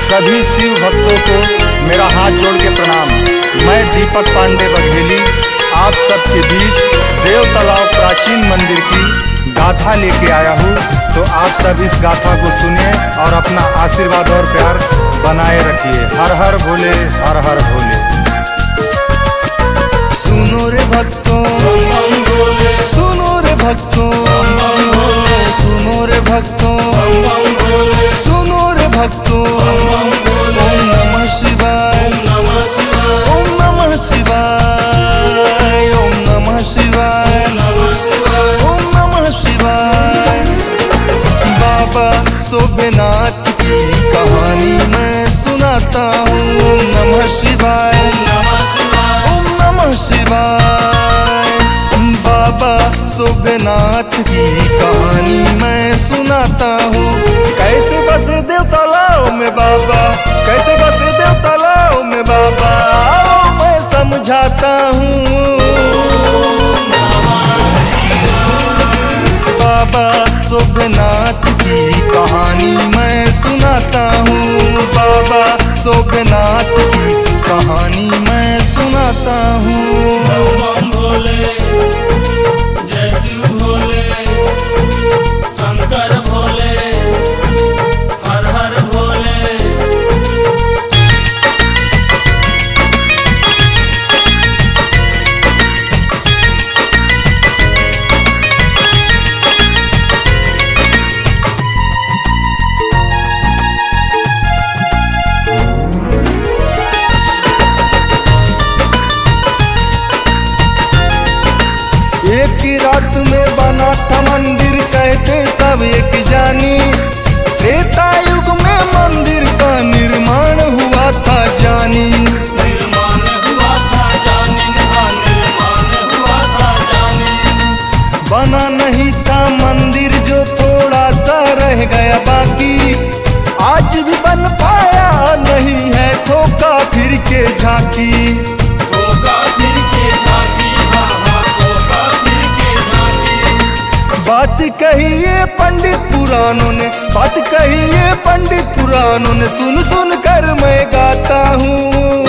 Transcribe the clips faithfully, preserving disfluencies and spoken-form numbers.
सभी शिव भक्तों को मेरा हाथ जोड़ के प्रणाम। मैं दीपक पांडे बघेली आप सबके बीच देव तालाब प्राचीन मंदिर की गाथा लेके आया हूँ। तो आप सब इस गाथा को सुनिए और अपना आशीर्वाद और प्यार बनाए रखिए। हर हर भोले, हर हर भोले। सुनो रे भक्तों, सुनो रे भक्तों, सुनो रे भक्तों, सुनो रे भक्तों। ओम नमः शिवाय, ओम नमः शिवाय, ओम नमः शिवाय, ओम नमः शिवाय। बाबा शोभनाथ की कहानी मैं सुनाता हूँ। ओम नमः शिवाय, ओम नमः शिवाय। बाबा शोभनाथ की कहानी मैं सुनाता हूँ। कैसे बसे देव तालाब में बाबा, कैसे बसे देव तालाब में बाबा, आओ मैं समझाता हूँ। बाबा शोभनाथ की कहानी मैं सुनाता हूँ। बाबा शोभनाथ की कहानी मैं सुनाता हूँ। भोले जय शिव भोले, शंकर भोले, हर हर भोले। एक ही रात में बना था मंदिर, कहते सब एक जानी। त्रेता युग में मंदिर का निर्माण हुआ था जानी। निर्माण हुआ था जानी, हाँ निर्माण हुआ था जानी। बना नहीं था मंदिर जो थोड़ा सा रह गया बाकी, आज भी बन पाया नहीं है धोखा फिर के झांकी। धोखा फिर के झांकी, हाँ हाँ धोखा फिर के झांकी। बात कही ये पंडित पुरानों ने, बात कही ये पंडित पुरानों ने, सुन सुन कर मैं गाता हूँ।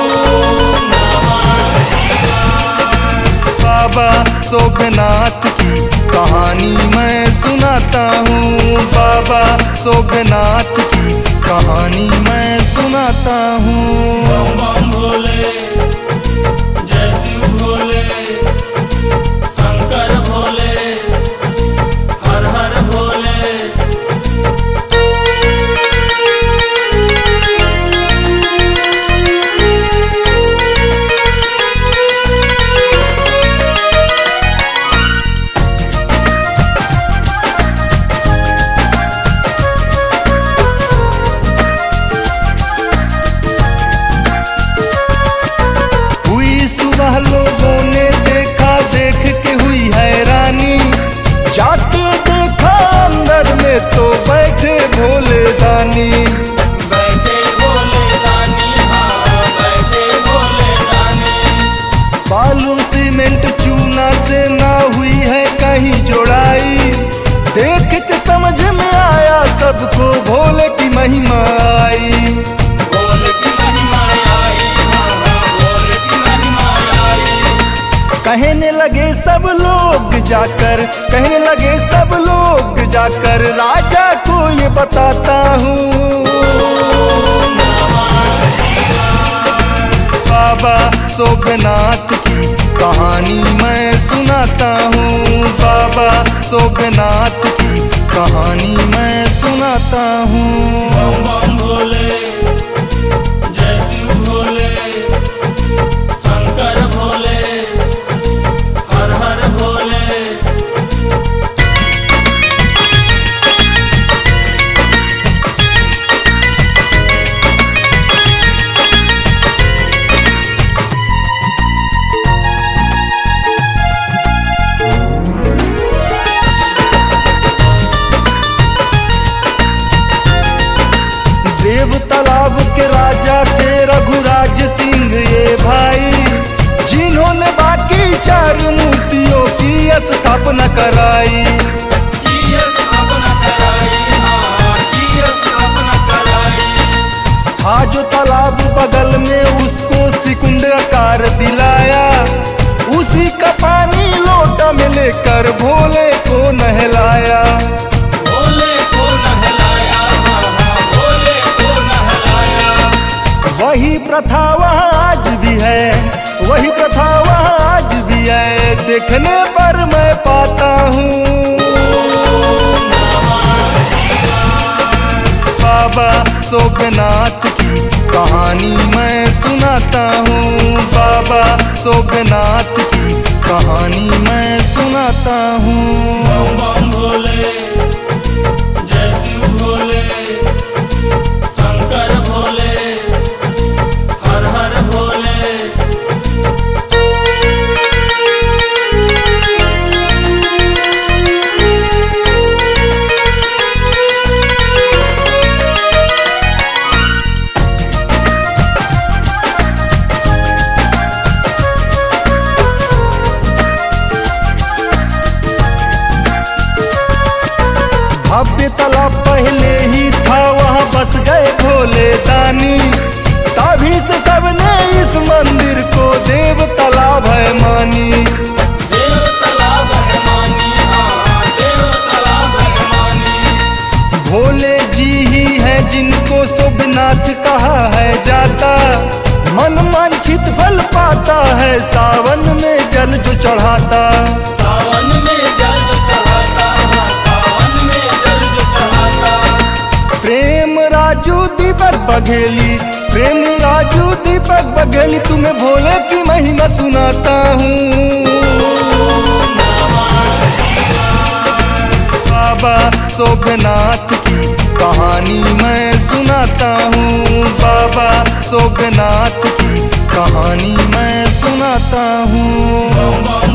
बाबा शोभनाथ की कहानी मैं सुनाता हूँ। बाबा शोभनाथ की कहानी मैं सुनाता हूँ। बम बम भोले जय शिव भोले, शंकर भोले, हर हर भोले। हुई सुबह लोगों ने देखा, देख के हुई हैरानी। जाके देखा अंदर में तो बैठे भोले दानी। बैठे भोले दानी, हाँ बैठे भोले दानी। बालू सीमेंट चूना से ना हुई है कहीं जोड़ाई। देख के समझ में आया सबको भोले की महिमा आई। भोले की महिमा आई, हाँ हाँ भोले की महिमा आई। कहने लगे सब लोग जाकर, कहने लगे सब लोग जाकर, राजा को ये बताता हूँ। बाबा शोभनाथ की कहानी मैं सुनाता हूँ। बाबा शोभनाथ की कहानी मैं सुनाता हूँ। बम बम भोले जय शिव भोले, शंकर भोले, हर हर भोले। देव तालाब के राजा थे रघुराज सिंह ये भाई, जिन्होंने बाकी चार मूर्तियों की स्थापना कराई। की स्थापना कराई, हाँ की स्थापना कराई। देखने पर मैं पाता हूँ। बाबा सोमनाथ की कहानी मैं सुनाता हूँ। बाबा सोमनाथ की कहानी मैं सुनाता हूँ। बम बम भोले, जय शिव भोले, शंकर भोले, हर हर भोले। भव्य तालाब पहले ही था, वहाँ बस गए भोले दानी। तभी से सबने इस मंदिर को देव तालाब है मानी। देव तालाब है मानी, हाँ देव तालाब है मानी। भोले जी ही हैं जिनको सोमनाथ कहा है जाता। मन वांछित फल पाता है सावन में जल जो चढ़ाता। सावन में जल जो चढ़ाता, हाँ सावन में जल जो चढ़ाता। प्रेम राजू दीपक बघेली, प्रेम राजू दीपक बघेली, तुम्हें भोले की महिमा सुनाता हूँ। बाबा सोमनाथ की कहानी मैं सुनाता हूँ। बाबा सोमनाथ की कहानी मैं सुनाता हूँ। बम बम